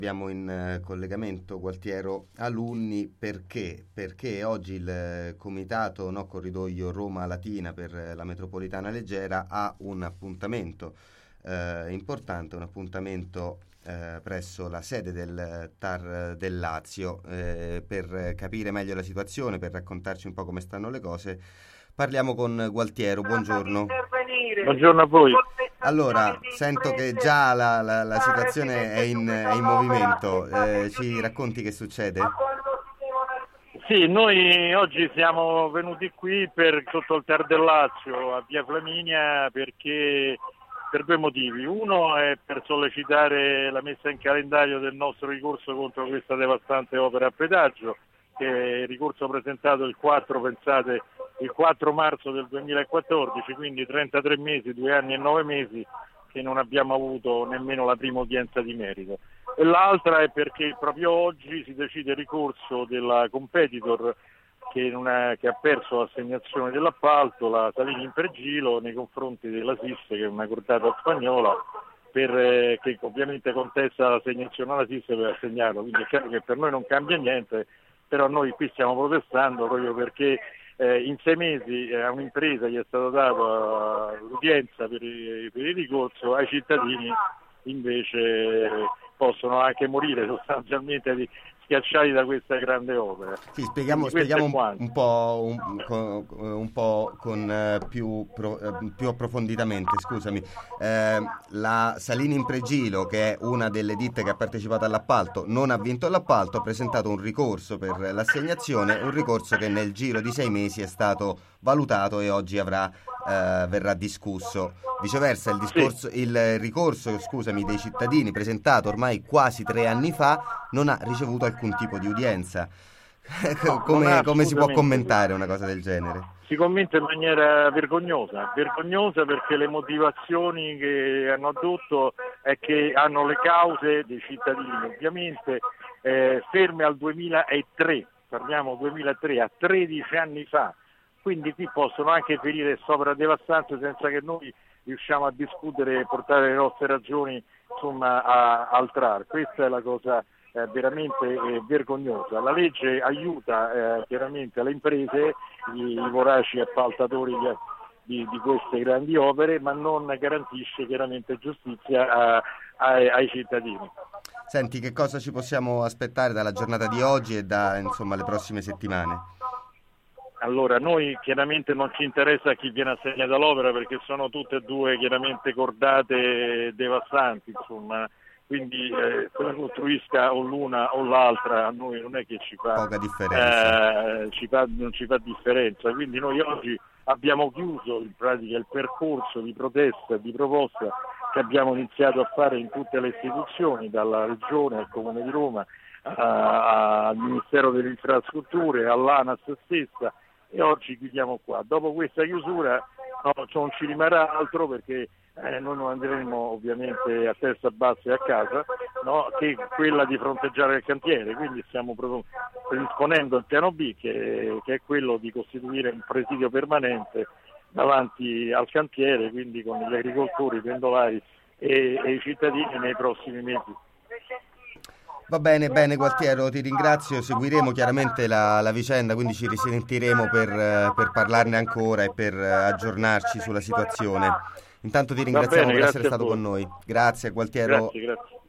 Abbiamo in collegamento Gualtiero Alunni perché oggi il comitato Corridoio Roma Latina per la metropolitana leggera ha un appuntamento importante, un appuntamento presso la sede del TAR del Lazio per capire meglio la situazione, per raccontarci un po' come stanno le cose. Parliamo con Gualtiero, buongiorno. Buongiorno a voi. Allora, sento che già la situazione è in movimento, ci racconti che succede? Sì, noi oggi siamo venuti qui sotto il TAR del Lazio a Via Flaminia per due motivi. Uno è per sollecitare la messa in calendario del nostro ricorso contro questa devastante opera a pedaggio, che è il ricorso presentato il 4 marzo del 2014, quindi 33 mesi, 2 anni e 9 mesi che non abbiamo avuto nemmeno la prima udienza di merito. E l'altra è perché proprio oggi si decide il ricorso della competitor che ha perso l'assegnazione dell'appalto, la Salini Impregilo, nei confronti della SIS, che è una cordata spagnola, che ovviamente contesta l'assegnazione alla SIS per assegnarlo. Quindi è chiaro che per noi non cambia niente, però noi qui stiamo protestando proprio perché in 6 mesi a un'impresa gli è stata data l'udienza per il ricorso, ai cittadini invece possono anche morire sostanzialmente schiacciati da questa grande opera. Sì, spieghiamo un po' con più approfonditamente, scusami. La Salini Impregilo, che è una delle ditte che ha partecipato all'appalto, non ha vinto l'appalto, ha presentato un ricorso per l'assegnazione, un ricorso che nel giro di 6 mesi è stato valutato e oggi verrà discusso. Viceversa, il ricorso dei cittadini, presentato ormai quasi 3 anni fa, non ha ricevuto alcun tipo di udienza. Come si può commentare una cosa del genere? Si commenta in maniera vergognosa perché le motivazioni che hanno addotto è che hanno le cause dei cittadini, ovviamente ferme al 2003, parliamo 2003, a 13 anni fa, quindi qui possono anche ferire sopra devastante senza che noi riusciamo a discutere e portare le nostre ragioni al TAR. Questa è la cosa veramente vergognosa. La legge aiuta chiaramente le imprese, i voraci appaltatori di queste grandi opere, ma non garantisce chiaramente giustizia ai cittadini. Senti, che cosa ci possiamo aspettare dalla giornata di oggi e le prossime settimane? Allora, noi chiaramente non ci interessa chi viene assegnato all'opera perché sono tutte e due chiaramente cordate devastanti, quindi se la costruisca o l'una o l'altra a noi non è che ci fa poca differenza. Non ci fa differenza, quindi noi oggi abbiamo chiuso in pratica il percorso di protesta e di proposta che abbiamo iniziato a fare in tutte le istituzioni, dalla Regione al Comune di Roma, al Ministero delle Infrastrutture, all'ANAS stessa, e oggi chiudiamo qua. Dopo questa chiusura non ci rimarrà altro perché noi non andremo ovviamente a testa bassa e a casa, che quella di fronteggiare il cantiere, quindi stiamo proprio predisponendo il piano B che è quello di costituire un presidio permanente davanti al cantiere, quindi con gli agricoltori, i pendolari e i cittadini nei prossimi mesi. Va bene, Gualtiero, ti ringrazio, seguiremo chiaramente la vicenda, quindi ci risentiremo per parlarne ancora e per aggiornarci sulla situazione. Intanto ti ringraziamo per essere stato con noi. Grazie, Gualtiero. Grazie.